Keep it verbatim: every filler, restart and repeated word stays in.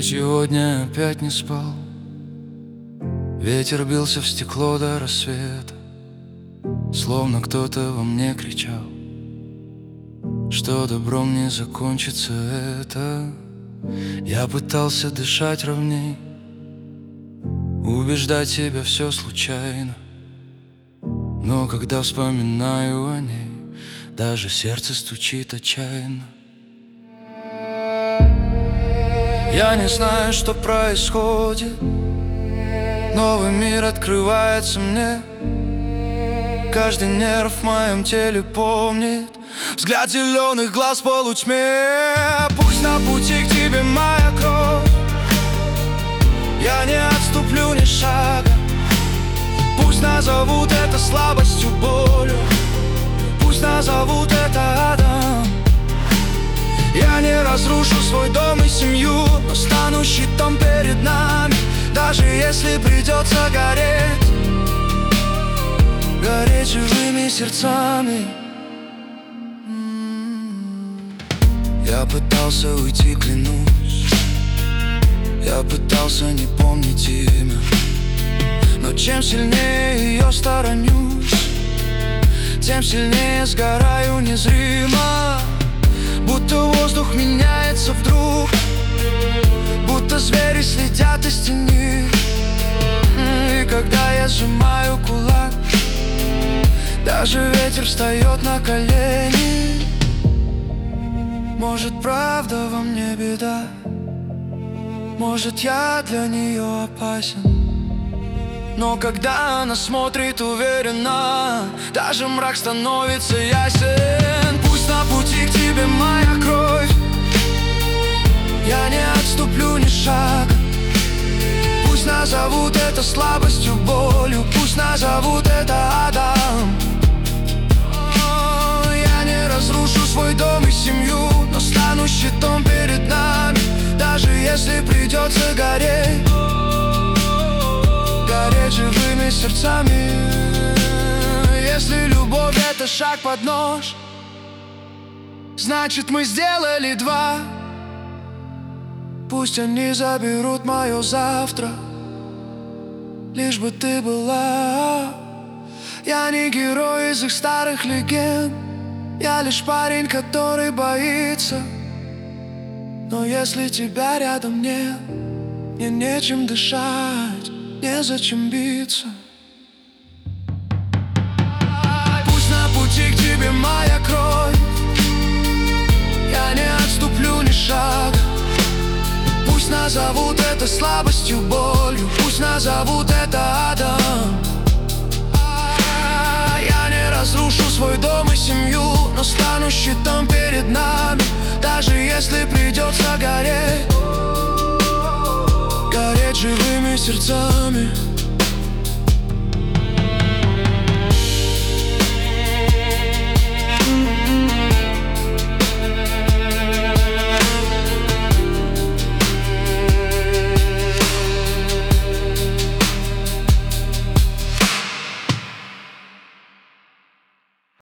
Сегодня опять не спал. Ветер бился в стекло до рассвета, словно кто-то во мне кричал, что добром не закончится это. Я пытался дышать ровней, убеждать себя все случайно, но когда вспоминаю о ней, даже сердце стучит отчаянно. Я не знаю, что происходит, новый мир открывается мне. Каждый нерв в моем теле помнит взгляд зеленых глаз в полутьме. Пусть на пути к тебе моя кровь, я не отступлю ни шага. Пусть назовут это слабостью, болью, пусть назовут это адом. Я не разрушу свой дом и семью, но стану щитом перед нами, даже если придется гореть, гореть живыми сердцами. Я пытался уйти, клянусь, я пытался не помнить имя, но чем сильнее ее сторонюсь, тем сильнее сгораю незримо. Будто воздух меняется вдруг, будто звери следят из тени. И когда я сжимаю кулак, даже ветер встает на колени. Может, правда во мне беда, может, я для нее опасен, но когда она смотрит уверенно, даже мрак становится ясен. Пусть на пути к тебе моя кровь, я не отступлю ни шага. Пусть назовут это слабостью, болью, пусть назовут это адом. Я не разрушу свой дом и семью, но стану щитом перед нами, даже если придется гореть, гореть живыми сердцами. Если любовь — это шаг под нож, значит, мы сделали два. Пусть они заберут мое завтра, лишь бы ты была. Я не герой из их старых легенд, я лишь парень, который боится. Но если тебя рядом нет, мне нечем дышать, незачем биться. Пусть на пути к тебе моя кровь, я не отступлю ни шага. Пусть назовут это слабостью, болью, пусть назовут это адом. Я не разрушу свой дом и семью, но стану щитом перед нами, даже если придется гореть, гореть живыми сердцами.